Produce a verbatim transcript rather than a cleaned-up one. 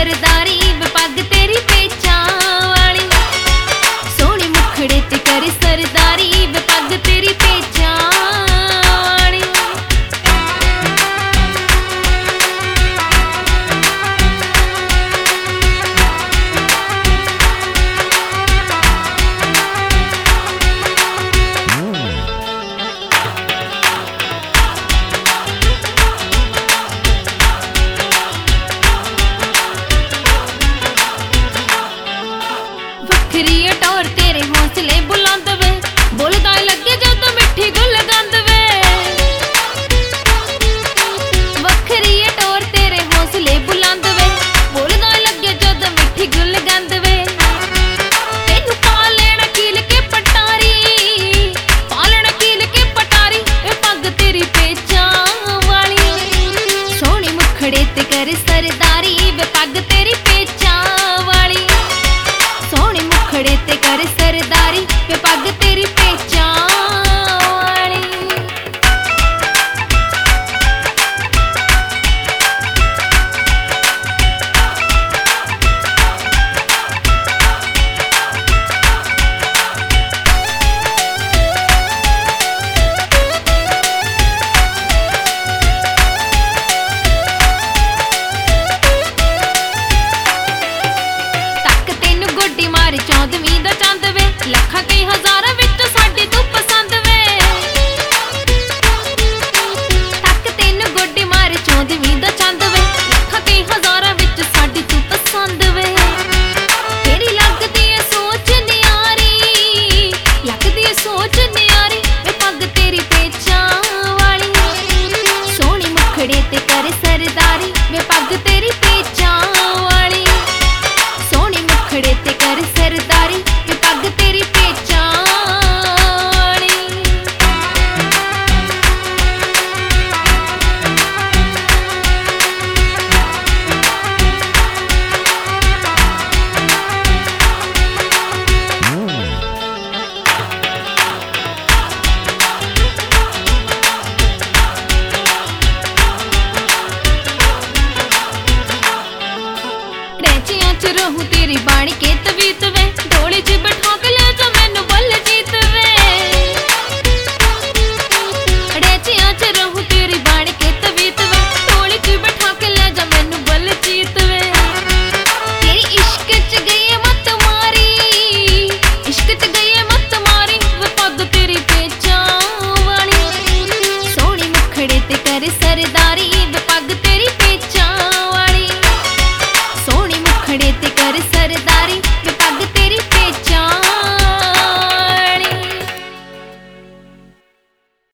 सरदारी वे पग तेरी पेचां वाली सोहनी मुखड़े ते करे सरदारी वे पग तेरी पेचां वाली। वखरी टौर तेरे हौसले बुलंद वे बोलदा लगे जद मिठी गुल गंद वे वखरी टौर तेरे हौसले बुलंद वे बोलदा लगे जद मिठी गुल गंद वे तेनू पा लेना कील के पटारी पालना कील के पटारी ए पग तेरी पेचां वाली सोहनी मुखड़े ते करे सरदारी वे पग तेरी पेचां वाली सोहनी मुखड़े ते कर सरदारी वे पग तेरी पेचां वाली। तक तेनू गोडी मार चौदवीं दा चंद वे लखां ते हज़ारां विच साडी तू पसंद वे तक तेनू गोडी मार चौदवीं दा चंद वे लखां ते हज़ारां विच साडी तू पसंद वे तेरी लगदी ऐ सोच नियारी लगदी ऐ सोच नियारी वे पग तेरी पेचां वाली सोहनी मुखड़े ते कर सरदारी वे पग तेरी पेचां वाली सोहनी मुखड़े ते कर सरदारी वे पग तेरी पेचां वाली। रैचियां च रहूं तेरी बाणी के तवीत वे ढोले च बैठा के ले जा मैनू बल जीत वे रैचियां च रहूं तेरी बाणी के तवीत वे ढोले च बैठा के ले जा मैनू बल जीत वे तेरी इश्क च गई मत मारी इश्क च गई मत मारी वे पग तेरी पेचां वाली सोहनी मुखड़े ते कर सरदारी